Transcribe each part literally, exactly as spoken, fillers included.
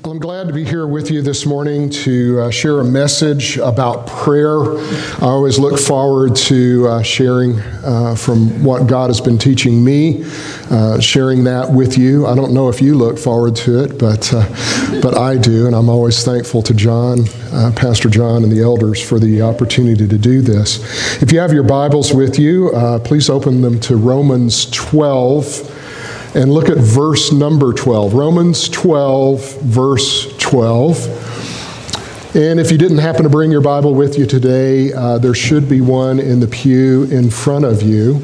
Well, I'm glad to be here with you this morning to uh, share a message about prayer. I always look forward to uh, sharing uh, from what God has been teaching me, uh, sharing that with you. I don't know if you look forward to it, but uh, but I do, and I'm always thankful to John, uh, Pastor John, and the elders for the opportunity to do this. If you have your Bibles with you, uh, please open them to Romans twelve. And look at verse number twelve. Romans twelve, verse twelve. And if you didn't happen to bring your Bible with you today, uh, there should be one in the pew in front of you.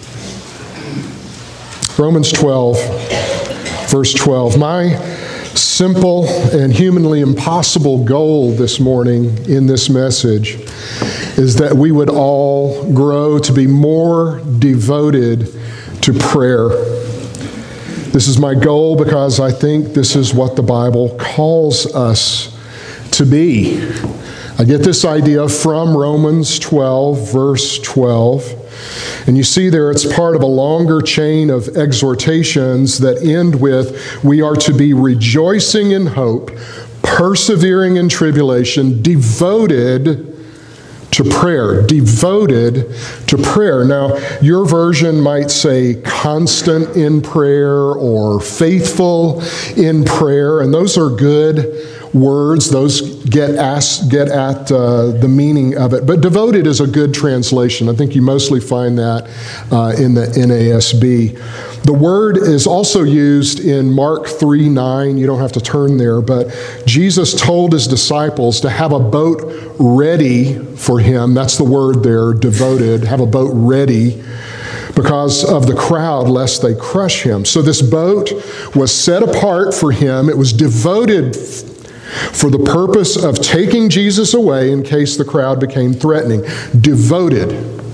Romans twelve, verse twelve. My simple and humanly impossible goal this morning in this message is that we would all grow to be more devoted to prayer. This is my goal because I think this is what the Bible calls us to be. I get this idea from Romans twelve, verse twelve. And you see there it's part of a longer chain of exhortations that end with, we are to be rejoicing in hope, persevering in tribulation, devoted to prayer, devoted to prayer. Now, your version might say constant in prayer or faithful in prayer, and those are good words. Those get asked, get at uh, the meaning of it. But devoted is a good translation. I think you mostly find that uh, in the N A S B. The word is also used in Mark three nine. You don't have to turn there, but Jesus told his disciples to have a boat ready for him. That's the word there, devoted. Have a boat ready because of the crowd, lest they crush him. So this boat was set apart for him. It was devoted for the purpose of taking Jesus away in case the crowd became threatening. Devoted.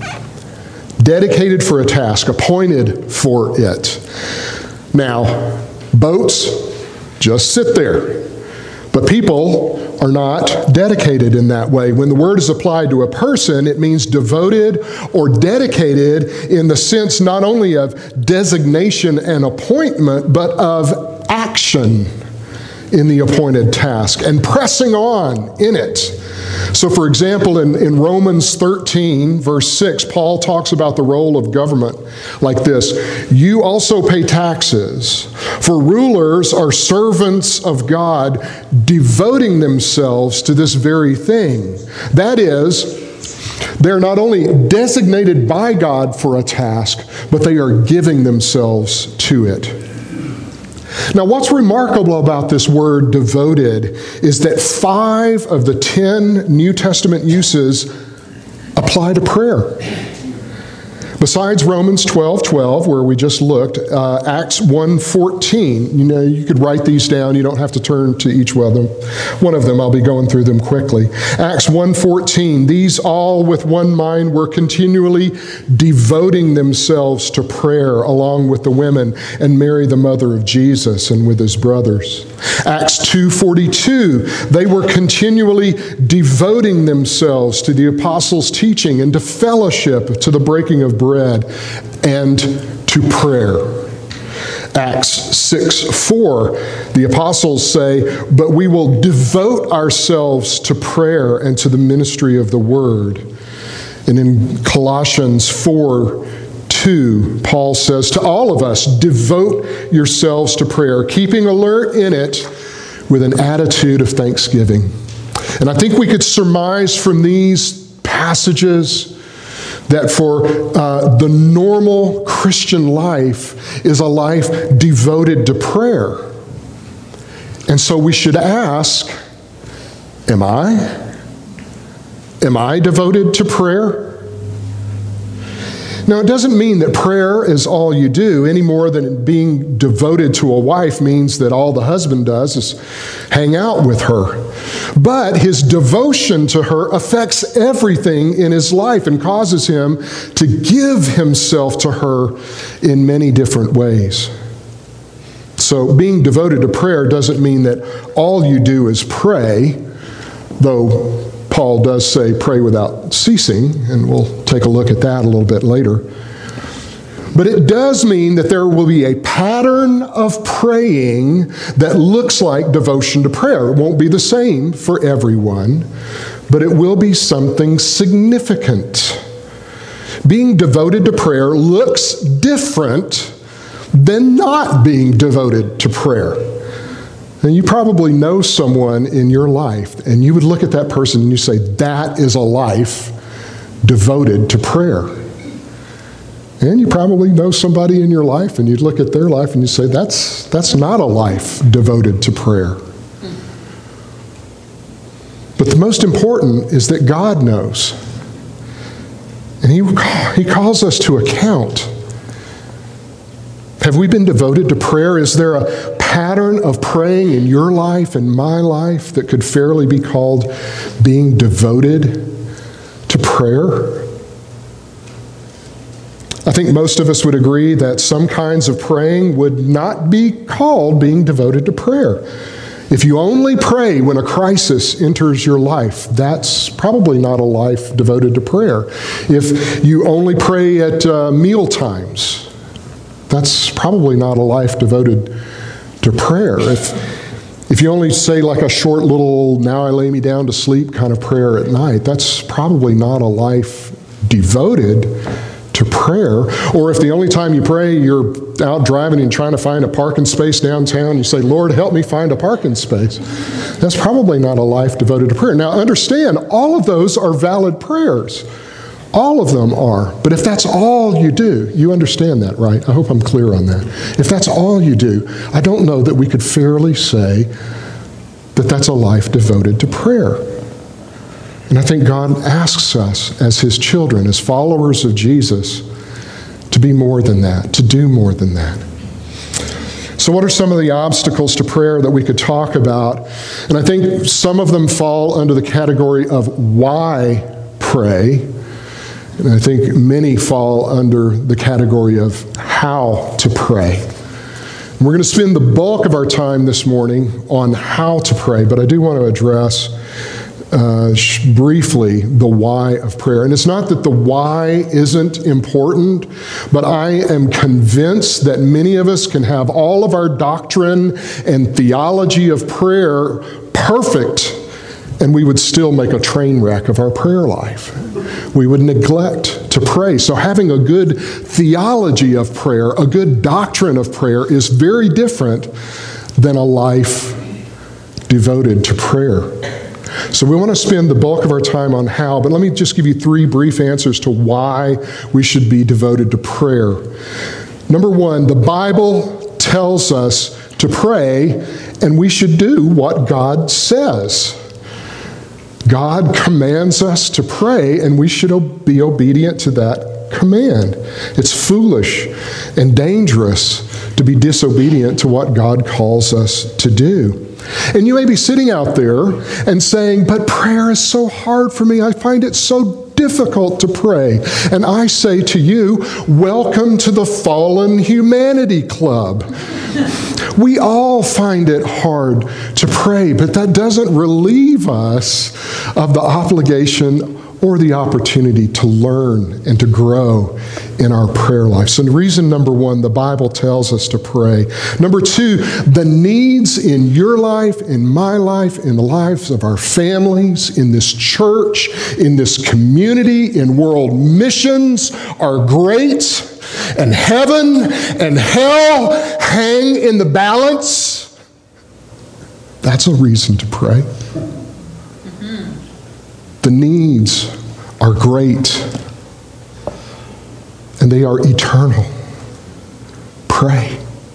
Dedicated for a task, appointed for it. Now, boats just sit there. But people are not dedicated in that way. When the word is applied to a person, it means devoted or dedicated in the sense not only of designation and appointment, but of action in the appointed task and pressing on in it. So, for example, in, in Romans thirteen, verse six, Paul talks about the role of government like this. You also pay taxes, for rulers are servants of God, devoting themselves to this very thing. That is, they're not only designated by God for a task, but they are giving themselves to it. Now, what's remarkable about this word devoted is that five of the ten New Testament uses apply to prayer. Besides Romans twelve twelve, where we just looked, uh, Acts one fourteen, you know, you could write these down. You don't have to turn to each one of them. One of them, I'll be going through them quickly. Acts one fourteen, these all with one mind were continually devoting themselves to prayer along with the women and Mary, the mother of Jesus, and with his brothers. Acts two forty-two, they were continually devoting themselves to the apostles' teaching and to fellowship, to the breaking of bread, and to prayer. Acts six four, the apostles say, but we will devote ourselves to prayer and to the ministry of the word. And in Colossians four two, Paul says to all of us, devote yourselves to prayer, keeping alert in it with an attitude of thanksgiving. And I think we could surmise from these passages that for uh, the normal Christian life is a life devoted to prayer. And so we should ask, am I? Am I devoted to prayer? Now, it doesn't mean that prayer is all you do any more than being devoted to a wife means that all the husband does is hang out with her. But his devotion to her affects everything in his life and causes him to give himself to her in many different ways. So being devoted to prayer doesn't mean that all you do is pray, though Paul does say pray without ceasing, and we'll take a look at that a little bit later. But it does mean that there will be a pattern of praying that looks like devotion to prayer. It won't be the same for everyone, but it will be something significant. Being devoted to prayer looks different than not being devoted to prayer. And you probably know someone in your life, and you would look at that person and you say, that is a life devoted to prayer. And you probably know somebody in your life, and you'd look at their life and you say, that's, that's not a life devoted to prayer. But the most important is that God knows. And he, he calls us to account. Have we been devoted to prayer? Is there a pattern of praying in your life and my life that could fairly be called being devoted to prayer? I think most of us would agree that some kinds of praying would not be called being devoted to prayer. If you only pray when a crisis enters your life, that's probably not a life devoted to prayer. If you only pray at uh, meal times, that's probably not a life devoted to prayer. If, if you only say like a short little, now I lay me down to sleep kind of prayer at night, that's probably not a life devoted to prayer. Or if the only time you pray, you're out driving and trying to find a parking space downtown, you say, Lord, help me find a parking space. That's probably not a life devoted to prayer. Now understand, all of those are valid prayers. All of them are. But if that's all you do, you understand that, right? I hope I'm clear on that. If that's all you do, I don't know that we could fairly say that that's a life devoted to prayer. And I think God asks us as his children, as followers of Jesus, to be more than that, to do more than that. So what are some of the obstacles to prayer that we could talk about? And I think some of them fall under the category of why pray. And I think many fall under the category of how to pray. And we're going to spend the bulk of our time this morning on how to pray, but I do want to address Uh, briefly the why of prayer. And it's not that the why isn't important, but I am convinced that many of us can have all of our doctrine and theology of prayer perfect, and we would still make a train wreck of our prayer life. We would neglect to pray. So having a good theology of prayer, a good doctrine of prayer, is very different than a life devoted to prayer. So we want to spend the bulk of our time on how, but let me just give you three brief answers to why we should be devoted to prayer. Number one, the Bible tells us to pray, and we should do what God says. God commands us to pray, and we should be obedient to that command. It's foolish and dangerous to be disobedient to what God calls us to do. And you may be sitting out there and saying, but prayer is so hard for me. I find it so difficult to pray. And I say to you, welcome to the Fallen Humanity Club. We all find it hard to pray, but that doesn't relieve us of the obligation or the opportunity to learn and to grow in our prayer life. So reason number one, the Bible tells us to pray. Number two, the needs in your life, in my life, in the lives of our families, in this church, in this community, in world missions are great, and heaven and hell hang in the balance. That's a reason to pray. The needs are great, and they are eternal. Pray.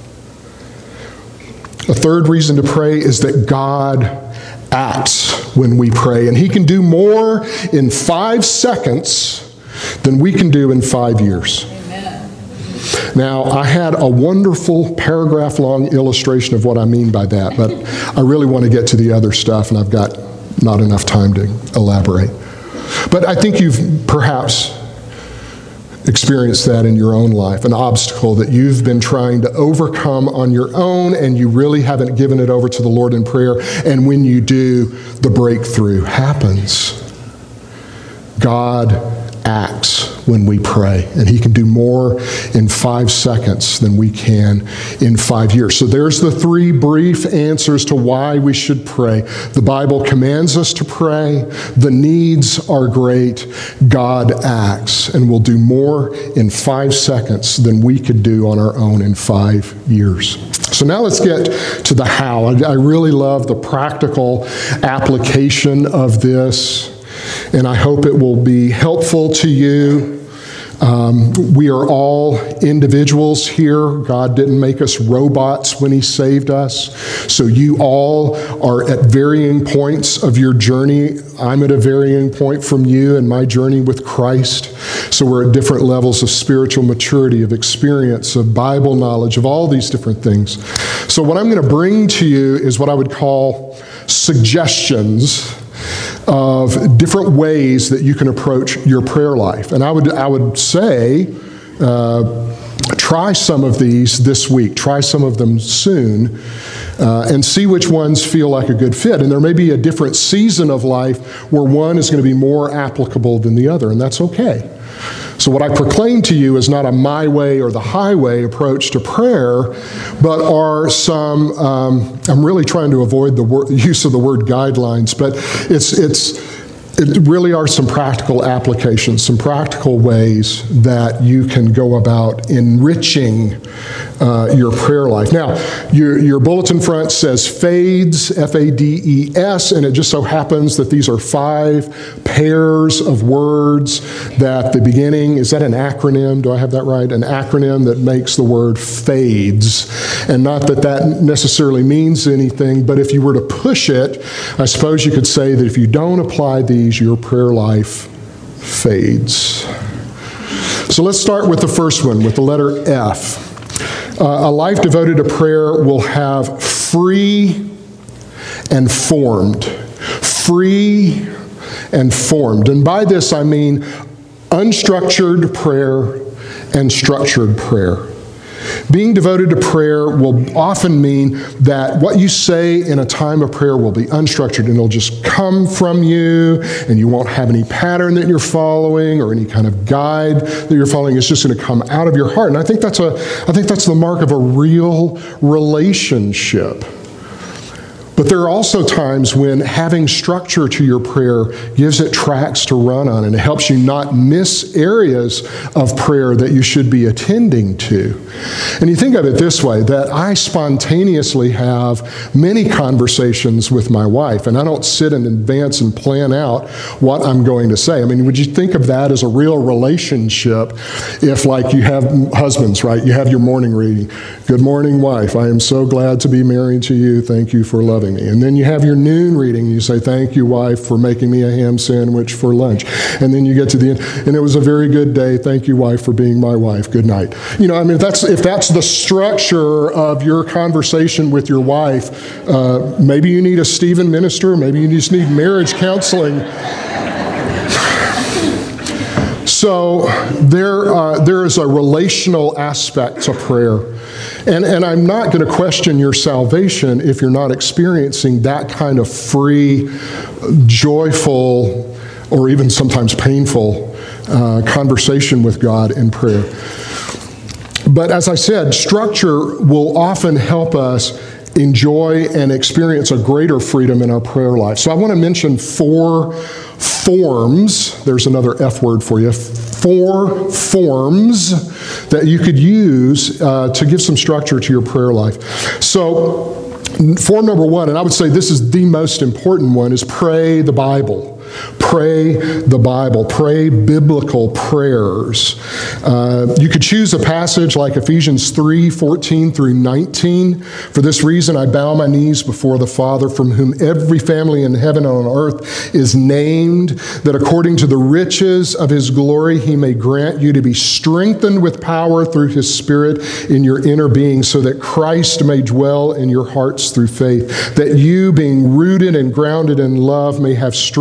A third reason to pray is that God acts when we pray, and he can do more in five seconds than we can do in five years. Amen. Now, I had a wonderful paragraph-long illustration of what I mean by that, but I really want to get to the other stuff, and I've got not enough time to elaborate. But I think you've perhaps experienced that in your own life, an obstacle that you've been trying to overcome on your own, and you really haven't given it over to the Lord in prayer. And when you do, the breakthrough happens. God acts when we pray, and he can do more in five seconds than we can in five years. So there's the three brief answers to why we should pray. The Bible commands us to pray. The needs are great. God acts and will do more in five seconds than we could do on our own in five years. So now let's get to the how. I really love the practical application of this, and I hope it will be helpful to you. Um, we are all individuals here. God didn't make us robots when he saved us. So you all are at varying points of your journey. I'm at a varying point from you in my journey with Christ. So we're at different levels of spiritual maturity, of experience, of Bible knowledge, of all these different things. So what I'm going to bring to you is what I would call suggestions of different ways that you can approach your prayer life. And I would I would say, uh, try some of these this week. Try some of them soon, uh, and see which ones feel like a good fit. And there may be a different season of life where one is going to be more applicable than the other, and that's okay. So what I proclaim to you is not a my way or the highway approach to prayer, but are some, um, I'm really trying to avoid the word, use of the word guidelines, but it's, it's, it really are some practical applications, some practical ways that you can go about enriching uh, your prayer life. Now, your, your bulletin front says FADES, F A D E S, and it just so happens that these are five pairs of words that the beginning, is that an acronym? Do I have that right? An acronym that makes the word FADES. And not that that necessarily means anything, but if you were to push it, I suppose you could say that if you don't apply these, your prayer life fades. So let's start with the first one, with the letter F. Uh, a life devoted to prayer will have free and formed. Free and formed. And by this I mean unstructured prayer and structured prayer. Being devoted to prayer will often mean that what you say in a time of prayer will be unstructured, and it'll just come from you, and you won't have any pattern that you're following or any kind of guide that you're following. It's just going to come out of your heart. And I think that's a, I think that's the mark of a real relationship. But there are also times when having structure to your prayer gives it tracks to run on, and it helps you not miss areas of prayer that you should be attending to. And you think of it this way, that I spontaneously have many conversations with my wife, and I don't sit in advance and plan out what I'm going to say. I mean, would you think of that as a real relationship if, like, you have husbands, right? You have your morning reading. Good morning, wife. I am so glad to be married to you. Thank you for loving me. And then you have your noon reading, and you say, thank you, wife, for making me a ham sandwich for lunch. And then you get to the end, and it was a very good day. Thank you, wife, for being my wife. Good night. You know, I mean, if that's, if that's the structure of your conversation with your wife, uh, maybe you need a Stephen minister, maybe you just need marriage counseling. So there, uh, there is a relational aspect to prayer. And, and I'm not going to question your salvation if you're not experiencing that kind of free, joyful, or even sometimes painful uh, conversation with God in prayer. But as I said, structure will often help us enjoy and experience a greater freedom in our prayer life. So I want to mention four forms. There's another F word for you. Four forms that you could use uh, to give some structure to your prayer life. So form number one, and I would say this is the most important one, is pray the Bible. Pray the Bible. Pray biblical prayers. Uh, you could choose a passage like Ephesians three, fourteen through nineteen. For this reason I bow my knees before the Father, from whom every family in heaven and on earth is named, that according to the riches of his glory he may grant you to be strengthened with power through his Spirit in your inner being, so that Christ may dwell in your hearts through faith, that you, being rooted and grounded in love, may have strength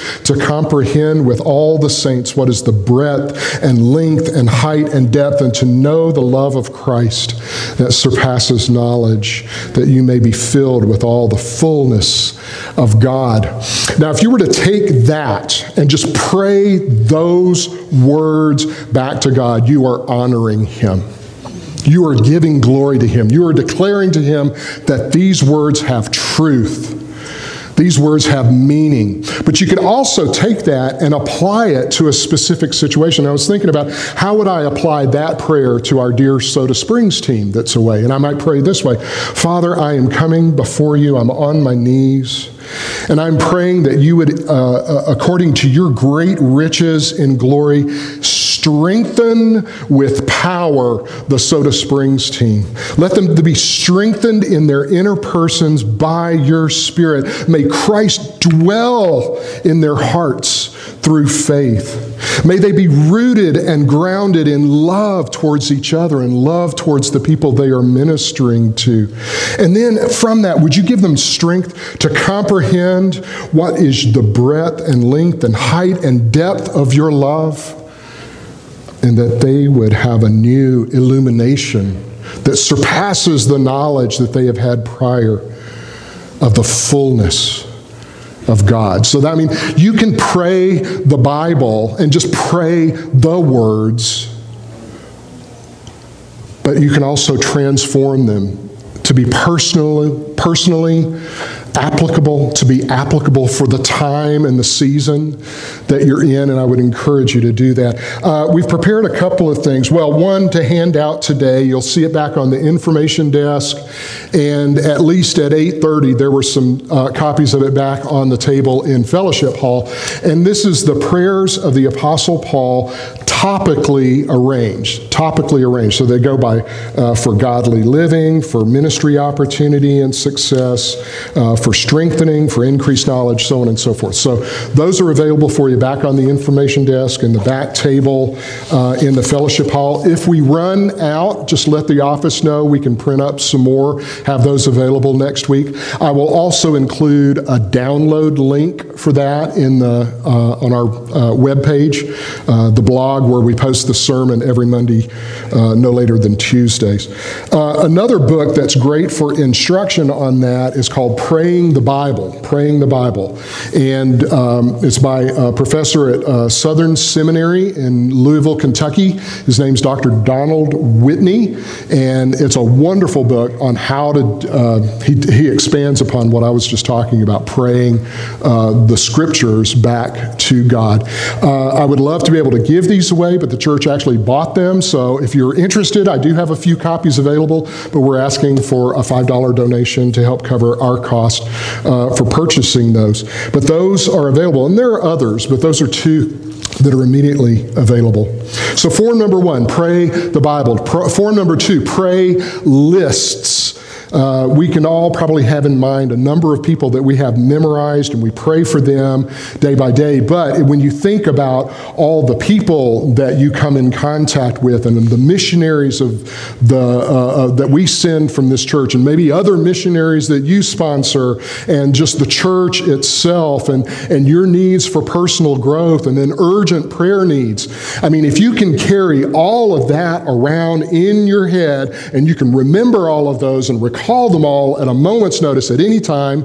to comprehend with all the saints what is the breadth and length and height and depth, and to know the love of Christ that surpasses knowledge, that you may be filled with all the fullness of God. Now, if you were to take that and just pray those words back to God, you are honoring Him. You are giving glory to Him. You are declaring to Him that these words have truth. These words have meaning. But you could also take that and apply it to a specific situation. I was thinking about how would I apply that prayer to our dear Soda Springs team that's away. And I might pray this way: Father, I am coming before you. I'm on my knees. And I'm praying that you would, uh, according to your great riches in glory, strengthen with power the Soda Springs team. Let them be strengthened in their inner persons by your Spirit. May Christ dwell in their hearts through faith. May they be rooted and grounded in love towards each other and love towards the people they are ministering to. And then from that, would you give them strength to comprehend what is the breadth and length and height and depth of your love? And that they would have a new illumination that surpasses the knowledge that they have had prior of the fullness of God. So that, I mean, you can pray the Bible and just pray the words, but you can also transform them to be personally, personally applicable, to be applicable for the time and the season that you're in, and I would encourage you to do that. Uh, we've prepared a couple of things. Well, one to hand out today. You'll see it back on the information desk, and at least at eight thirty, there were some uh, copies of it back on the table in Fellowship Hall, and this is the prayers of the Apostle Paul, topically arranged, topically arranged. So they go by uh, for godly living, for ministry opportunity and success, uh, for strengthening, for increased knowledge, so on and so forth. So those are available for you back on the information desk, in the back table, uh, in the fellowship hall. If we run out, just let the office know. We can print up some more, have those available next week. I will also include a download link for that in the uh, on our uh, webpage, uh, the blog where we post the sermon every Monday, uh, no later than Tuesdays. Uh, another book that's great for instruction on that is called Praying the Bible, Praying the Bible. And um, it's by a professor at uh, Southern Seminary in Louisville, Kentucky. His name's Doctor Donald Whitney, and it's a wonderful book on how to, uh, he, he expands upon what I was just talking about, praying uh, the scriptures back to God. Uh, I would love to be able to give these away, but the church actually bought them, so if you're interested, I do have a few copies available, but we're asking for a five dollar donation to help cover our cost uh, for purchasing those. But those are available, and there are others, but those are two that are immediately available. So form number one, pray the Bible. Form number two, pray lists. Uh, we can all probably have in mind a number of people that we have memorized, and we pray for them day by day. But when you think about all the people that you come in contact with, and the missionaries of the uh, uh, that we send from this church, and maybe other missionaries that you sponsor, and just the church itself, and, and your needs for personal growth, and then urgent prayer needs. I mean, if you can carry all of that around in your head, and you can remember all of those and recall Call them all at a moment's notice at any time,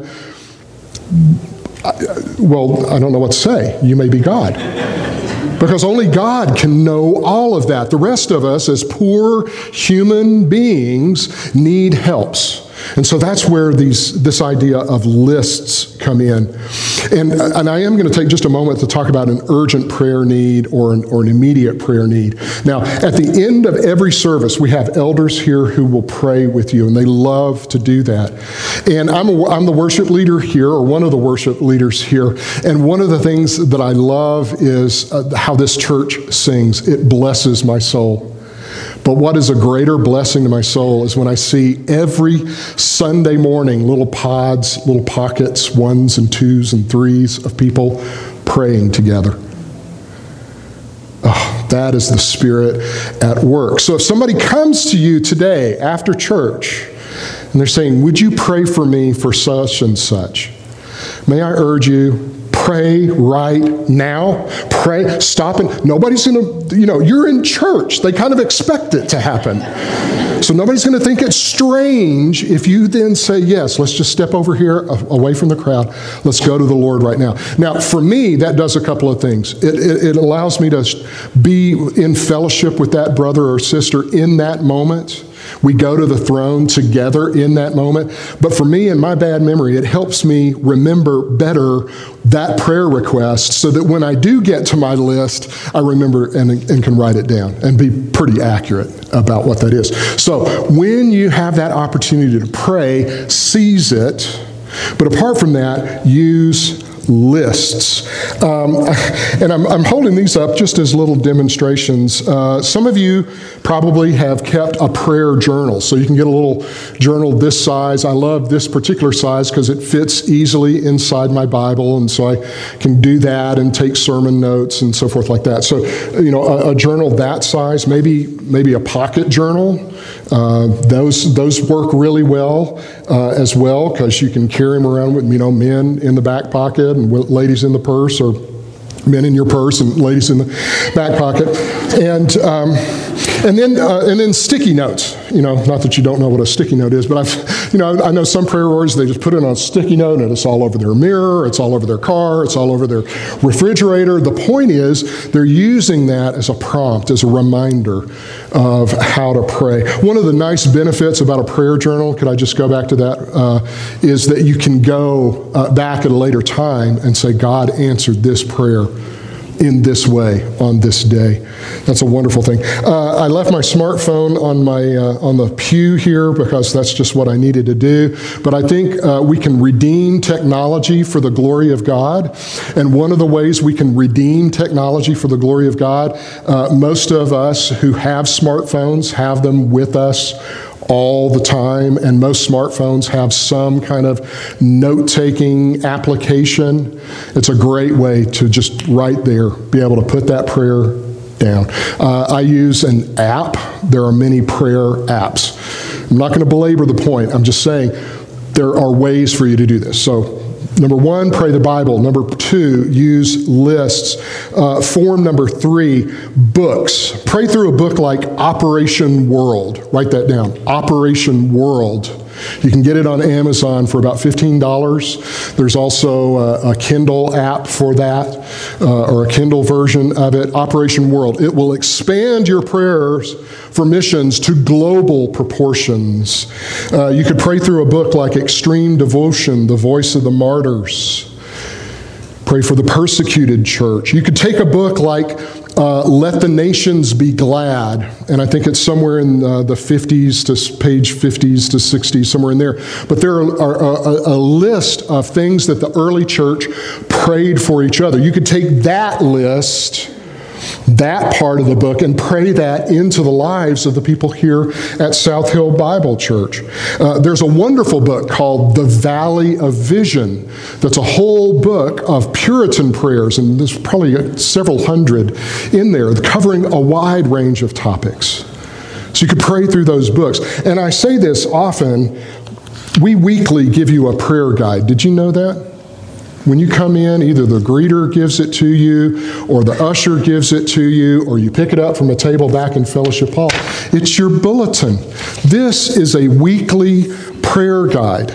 well, I don't know what to say. You may be God. Because only God can know all of that. The rest of us, as poor human beings, need helps. And so that's where these this idea of lists come in. And, and I am going to take just a moment to talk about an urgent prayer need or an, or an immediate prayer need. Now, at the end of every service, we have elders here who will pray with you, and they love to do that. And I'm, a, I'm the worship leader here, or one of the worship leaders here, and one of the things that I love is uh, how this church sings. It blesses my soul. But what is a greater blessing to my soul is when I see every Sunday morning little pods, little pockets, ones and twos and threes of people praying together. Oh, that is the Spirit at work. So if somebody comes to you today after church and they're saying, would you pray for me for such and such? May I urge you, pray right now. Pray, stop it. Nobody's going to, you know, you're in church. They kind of expect it to happen. So nobody's going to think it's strange if you then say, yes, let's just step over here away from the crowd. Let's go to the Lord right now. Now, for me, that does a couple of things. It, it, it allows me to be in fellowship with that brother or sister in that moment. We go to the throne together in that moment. But for me, in my bad memory, it helps me remember better that prayer request so that when I do get to my list, I remember and, and can write it down and be pretty accurate about what that is. So when you have that opportunity to pray, seize it. But apart from that, use lists. Um, and I'm, I'm holding these up just as little demonstrations. Uh, some of you probably have kept a prayer journal. So you can get a little journal this size. I love this particular size because it fits easily inside my Bible. And so I can do that and take sermon notes and so forth like that. So, you know, a, a journal that size, maybe, maybe a pocket journal. Uh, those those work really well uh, as well because you can carry them around with, you know, men in the back pocket and ladies in the purse, or men in your purse and ladies in the back pocket, and um, and then uh, and then sticky notes. You know, not that you don't know what a sticky note is, but I've you know I know some prayer warriors, they just put it on a sticky note and it's all over their mirror, it's all over their car, it's all over their refrigerator. The point is they're using that as a prompt, as a reminder of how to pray. One of the nice benefits about a prayer journal, could I just go back to that, uh, is that you can go uh, back at a later time and say, God answered this prayer in this way on this day. That's a wonderful thing. Uh, I left my smartphone on my uh, on the pew here because that's just what I needed to do. But I think uh, we can redeem technology for the glory of God. And one of the ways we can redeem technology for the glory of God, uh, most of us who have smartphones have them with us all the time, and most smartphones have some kind of note-taking application. It's a great way to just right there be able to put that prayer down. Uh, I use an app. There are many prayer apps. I'm not going to belabor the point. I'm just saying there are ways for you to do this. So, number one, pray the Bible. Number two, use lists. Uh, form number three, books. Pray through a book like Operation World. Write that down. Operation World. You can get it on Amazon for about fifteen dollars. There's also a, a Kindle app for that, uh, or a Kindle version of it. Operation World. It will expand your prayers for missions to global proportions. Uh, you could pray through a book like Extreme Devotion, The Voice of the Martyrs. Pray for the persecuted church. You could take a book like uh, Let the Nations Be Glad, and I think it's somewhere in uh, the fifties to page fifties to sixties, somewhere in there. But there are, are a, a list of things that the early church prayed for each other. You could take that list, that part of the book, and pray that into the lives of the people here at South Hill Bible Church. Uh, there's a wonderful book called The Valley of Vision that's a whole book of Puritan prayers, and there's probably several hundred in there covering a wide range of topics. So you could pray through those books. And I say this often, we weekly give you a prayer guide. Did you know that? When you come in, either the greeter gives it to you, or the usher gives it to you, or you pick it up from a table back in Fellowship Hall. It's your bulletin. This is a weekly prayer guide.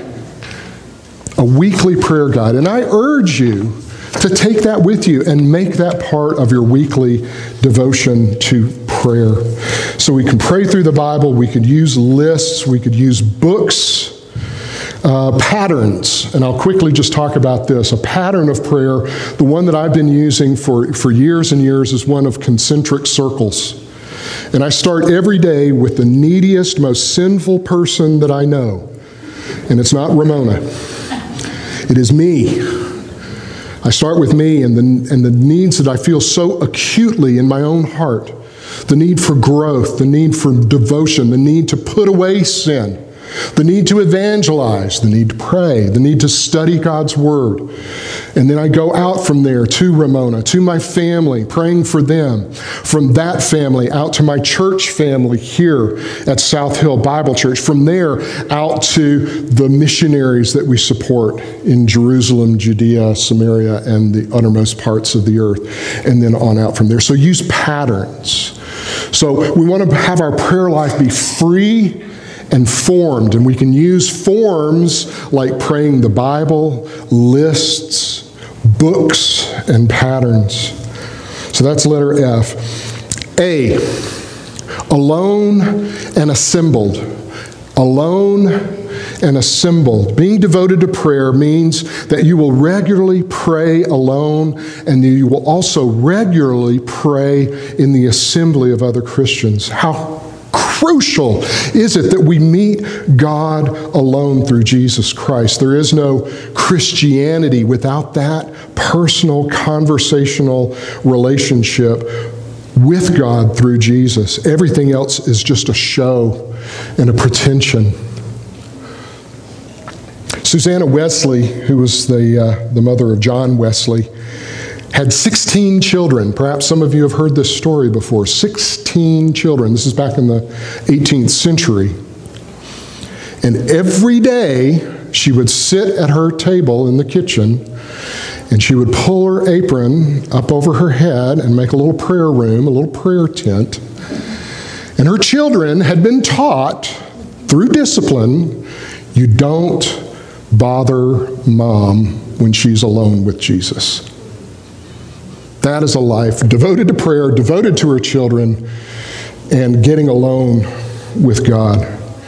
A weekly prayer guide. And I urge you to take that with you and make that part of your weekly devotion to prayer. So we can pray through the Bible, we could use lists, we could use books. Uh, patterns, and I'll quickly just talk about this. A pattern of prayer, the one that I've been using for, for years and years, is one of concentric circles. And I start every day with the neediest, most sinful person that I know. And it's not Ramona. It is me. I start with me and the, and the needs that I feel so acutely in my own heart. The need for growth, the need for devotion, the need to put away sin. the need to evangelize, the need to pray, the need to study God's Word. And then I go out from there to Ramona, to my family, praying for them. From that family out to my church family here at South Hill Bible Church. From there out to the missionaries that we support in Jerusalem, Judea, Samaria, and the uttermost parts of the earth. And then on out from there. So use patterns. So we want to have our prayer life be free and formed, and we can use forms like praying the Bible, lists, books, and patterns. So that's letter F. A, alone and assembled. Alone and assembled. Being devoted to prayer means that you will regularly pray alone, and you will also regularly pray in the assembly of other Christians. How crucial is it that we meet God alone through Jesus Christ? There is no Christianity without that personal, conversational relationship with God through Jesus. Everything else is just a show and a pretension. Susanna Wesley, who was the, uh, the mother of John Wesley, had sixteen children. Perhaps some of you have heard this story before. sixteen children. This is back in the eighteenth century. And every day she would sit at her table in the kitchen and she would pull her apron up over her head and make a little prayer room, a little prayer tent. And her children had been taught through discipline, you don't bother mom when she's alone with Jesus. That is a life devoted to prayer, devoted to her children, and getting alone with God.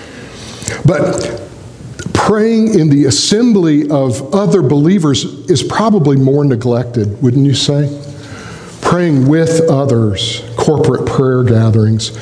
But praying in the assembly of other believers is probably more neglected, wouldn't you say? Praying with others, corporate prayer gatherings.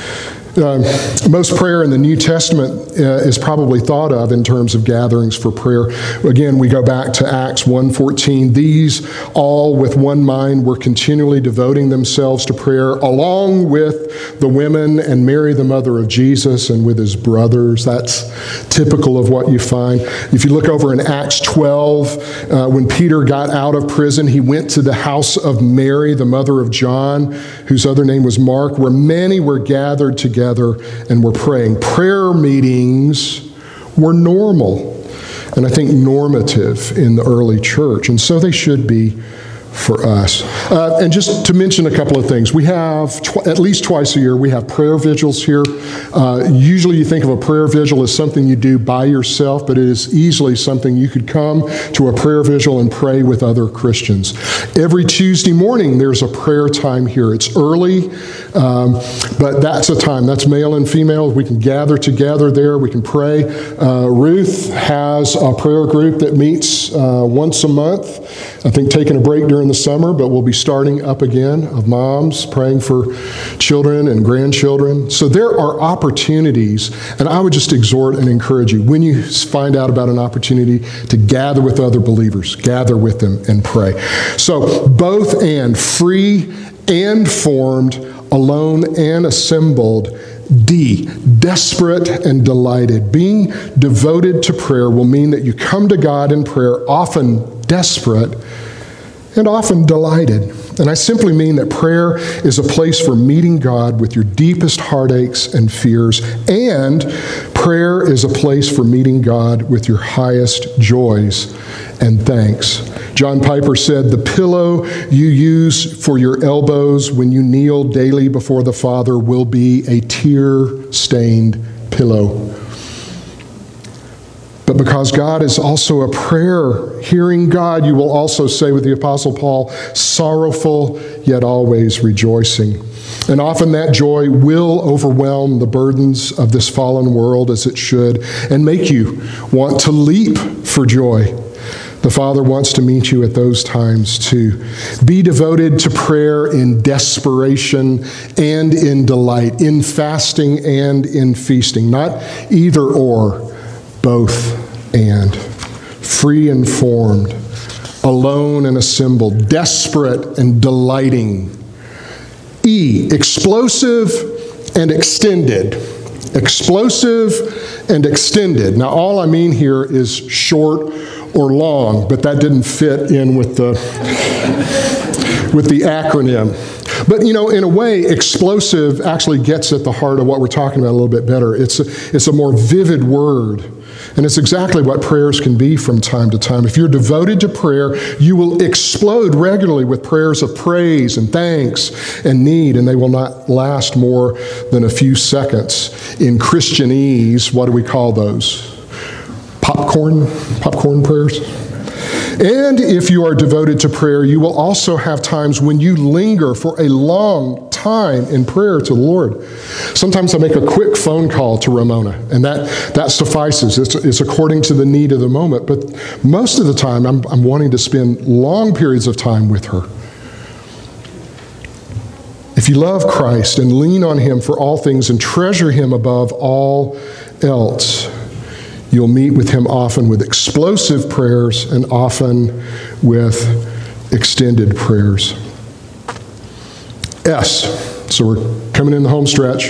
Uh, most prayer in the New Testament uh, is probably thought of in terms of gatherings for prayer. Again, we go back to Acts one fourteen. These all with one mind were continually devoting themselves to prayer, along with the women and Mary, the mother of Jesus, and with his brothers. That's typical of what you find. If you look over in Acts twelve, uh, when Peter got out of prison, he went to the house of Mary, the mother of John, whose other name was Mark, where many were gathered together and were praying. Prayer meetings were normal, and I think normative in the early church, and so they should be for us. Uh, and just to mention a couple of things, we have tw- at least twice a year, we have prayer vigils here. Uh, usually you think of a prayer vigil as something you do by yourself, but it is easily something you could come to a prayer vigil and pray with other Christians. Every Tuesday morning, there's a prayer time here. It's early, um, but that's a time. That's male and female. We can gather together there. We can pray. Uh, Ruth has a prayer group that meets uh, once a month. I think taking a break during the summer, but we'll be starting up again, of moms praying for children and grandchildren. So there are opportunities, and I would just exhort and encourage you, when you find out about an opportunity to gather with other believers, gather with them and pray. So both and, free and formed, alone and assembled. D, desperate and delighted. Being devoted to prayer will mean that you come to God in prayer, often desperate and often delighted. And I simply mean that prayer is a place for meeting God with your deepest heartaches and fears, and prayer is a place for meeting God with your highest joys and thanks. John Piper said, "The pillow you use for your elbows when you kneel daily before the Father will be a tear-stained pillow." But because God is also a prayer-hearing God, you will also say with the Apostle Paul, sorrowful yet always rejoicing. And often that joy will overwhelm the burdens of this fallen world, as it should, and make you want to leap for joy. The Father wants to meet you at those times too. Be devoted to prayer in desperation and in delight, in fasting and in feasting. Not either or, both and. Free and formed, alone and assembled, desperate and delighting. E, explosive and extended. Explosive and extended. Now, all I mean here is short or long, but that didn't fit in with the, with the acronym. But, you know, in a way, explosive actually gets at the heart of what we're talking about a little bit better. It's a, it's a more vivid word. And it's exactly what prayers can be from time to time. If you're devoted to prayer, you will explode regularly with prayers of praise and thanks and need, and they will not last more than a few seconds. In Christianese, what do we call those? Popcorn? Popcorn prayers? And if you are devoted to prayer, you will also have times when you linger for a long time in prayer to the Lord. Sometimes I make a quick phone call to Ramona, and that, that suffices. It's, it's according to the need of the moment. But most of the time, I'm, I'm wanting to spend long periods of time with her. If you love Christ and lean on Him for all things and treasure Him above all else, you'll meet with Him often with explosive prayers and often with extended prayers. S, so we're coming in the home stretch.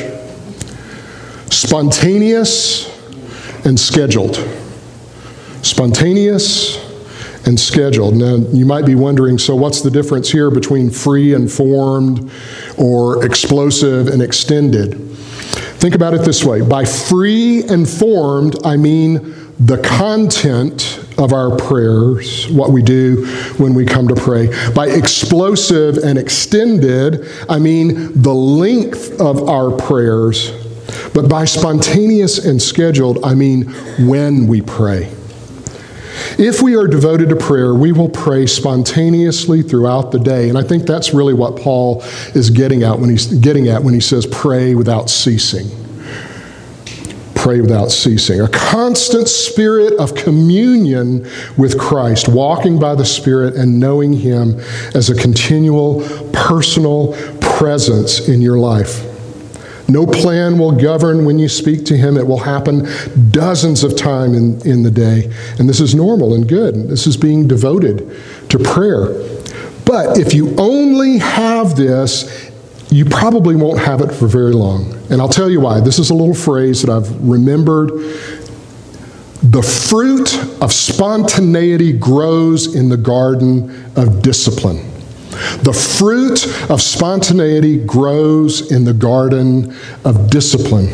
Spontaneous and scheduled. Spontaneous and scheduled. Now, you might be wondering, so what's the difference here between free and formed or explosive and extended? Think about it this way. By free and formed, I mean the content of our prayers, what we do when we come to pray. By explosive and extended, I mean the length of our prayers. But by spontaneous and scheduled, I mean when we pray. If we are devoted to prayer, we will pray spontaneously throughout the day. And I think that's really what Paul is getting at when he's getting at when he says pray without ceasing. Pray without ceasing. A constant spirit of communion with Christ, walking by the Spirit and knowing Him as a continual personal presence in your life. No plan will govern when you speak to Him. It will happen dozens of times in, in the day. And this is normal and good. This is being devoted to prayer. But if you only have this, you probably won't have it for very long. And I'll tell you why. This is a little phrase that I've remembered. The fruit of spontaneity grows in the garden of discipline. The fruit of spontaneity grows in the garden of discipline.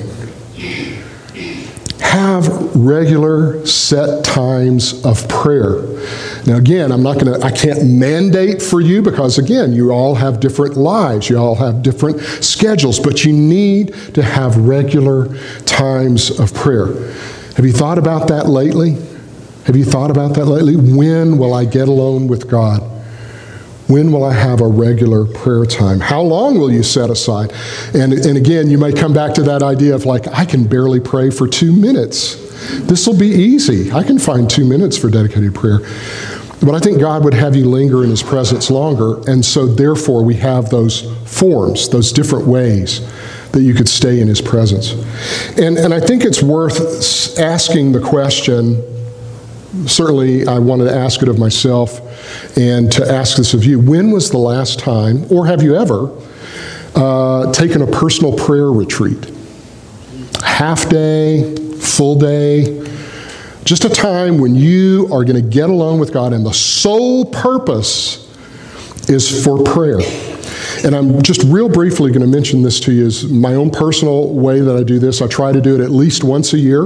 Have regular set times of prayer. Now again, I'm not going to, I can't mandate for you because again, you all have different lives, you all have different schedules, but you need to have regular times of prayer. Have you thought about that lately? Have you thought about that lately? When will I get alone with God? When will I have a regular prayer time? How long will you set aside? And, and again, you may come back to that idea of like, I can barely pray for two minutes. This will be easy. I can find two minutes for dedicated prayer. But I think God would have you linger in His presence longer, and so therefore we have those forms, those different ways that you could stay in His presence. And, and I think it's worth asking the question, certainly I wanted to ask it of myself and to ask this of you, when was the last time, or have you ever, uh, taken a personal prayer retreat? Half day, full day, just a time when you are going to get alone with God and the sole purpose is for prayer. And I'm just real briefly going to mention this to you as my own personal way that I do this. I try to do it at least once a year.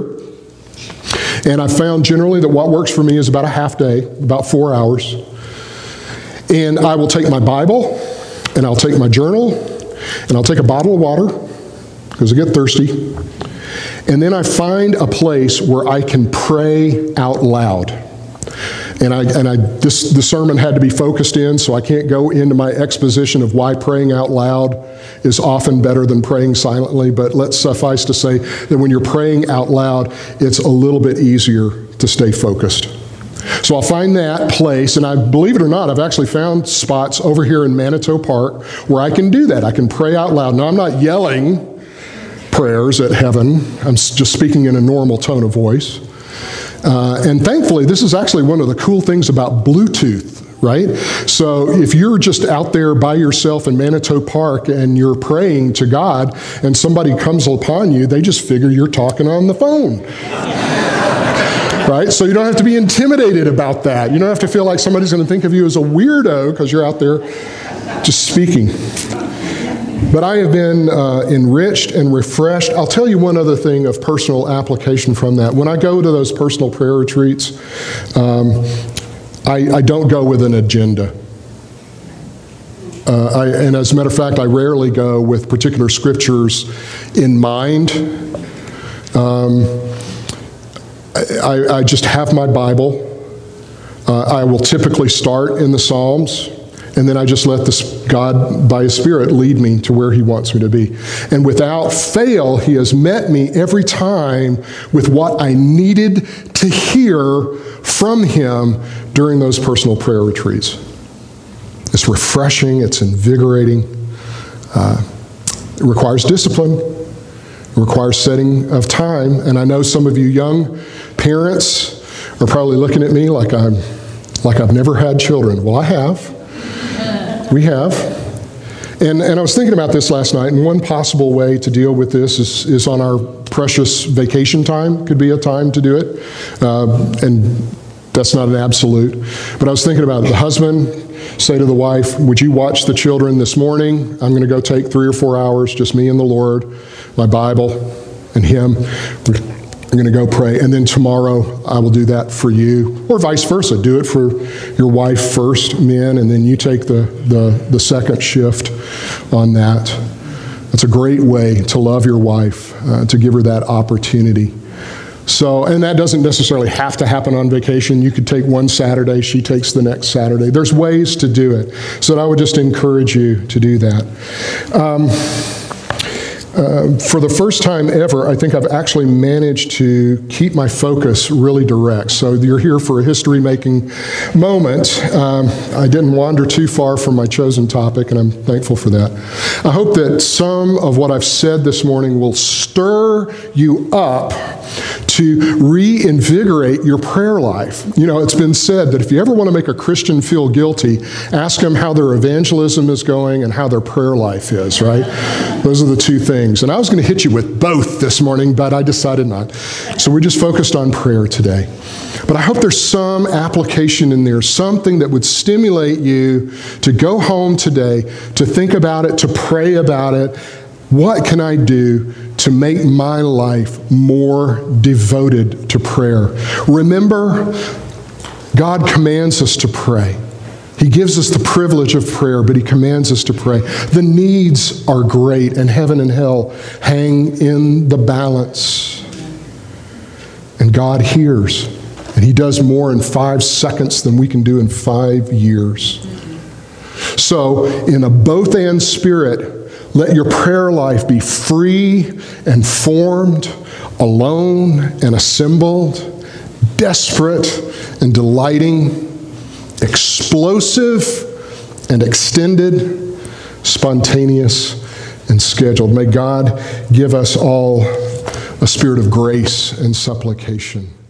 And I found generally that what works for me is about a half day, about four hours. And I will take my Bible, and I'll take my journal, and I'll take a bottle of water, because I get thirsty. And then I find a place where I can pray out loud. And I and I this the sermon had to be focused in, so I can't go into my exposition of why praying out loud is often better than praying silently, but let's suffice to say that when you're praying out loud, it's a little bit easier to stay focused. So I'll find that place, and I believe it or not, I've actually found spots over here in Manitou Park where I can do that. I can pray out loud. Now, I'm not yelling prayers at heaven. I'm just speaking in a normal tone of voice. Uh, and thankfully, this is actually one of the cool things about Bluetooth right? So if you're just out there by yourself in Manitou Park and you're praying to God and somebody comes upon you, they just figure you're talking on the phone. Right? So you don't have to be intimidated about that. You don't have to feel like somebody's going to think of you as a weirdo because you're out there just speaking. But I have been uh, enriched and refreshed. I'll tell you one other thing of personal application from that. When I go to those personal prayer retreats, um, I, I don't go with an agenda. Uh, I, and as a matter of fact, I rarely go with particular scriptures in mind. Um, I, I just have my Bible. Uh, I will typically start in the Psalms, and then I just let this God, by His Spirit, lead me to where He wants me to be. And without fail, He has met me every time with what I needed to hear from Him during those personal prayer retreats. It's refreshing, it's invigorating. Uh, it requires discipline. It requires setting of time. And I know some of you young parents are probably looking at me like I'm like I've never had children. Well, I have. We have. And, and I was thinking about this last night, and one possible way to deal with this is, is on our precious vacation time. Could be a time to do it. Uh, and that's not an absolute. But I was thinking about the husband say to the wife, would you watch the children this morning? I'm going to go take three or four hours, just me and the Lord, my Bible and Him. I'm going to go pray, and then tomorrow I will do that for you, or vice versa. Do it for your wife first, men, and then you take the, the, the second shift on that. That's a great way to love your wife, uh, to give her that opportunity. So, and that doesn't necessarily have to happen on vacation. You could take one Saturday, she takes the next Saturday. There's ways to do it. So I would just encourage you to do that. Um, Uh, for the first time ever, I think I've actually managed to keep my focus really direct. So you're here for a history-making moment. Um, I didn't wander too far from my chosen topic, and I'm thankful for that. I hope that some of what I've said this morning will stir you up to reinvigorate your prayer life. You know, it's been said that if you ever want to make a Christian feel guilty, ask them how their evangelism is going and how their prayer life is, right? Those are the two things. And I was going to hit you with both this morning, but I decided not. So we're just focused on prayer today. But I hope there's some application in there, something that would stimulate you to go home today, to think about it, to pray about it. What can I do to make my life more devoted to prayer? Remember, God commands us to pray. He gives us the privilege of prayer, but He commands us to pray. The needs are great, and heaven and hell hang in the balance. And God hears, and He does more in five seconds than we can do in five years. So, in a both-and spirit, let your prayer life be free and formed, alone and assembled, desperate and delighting, explosive and extended, spontaneous and scheduled. May God give us all a spirit of grace and supplication.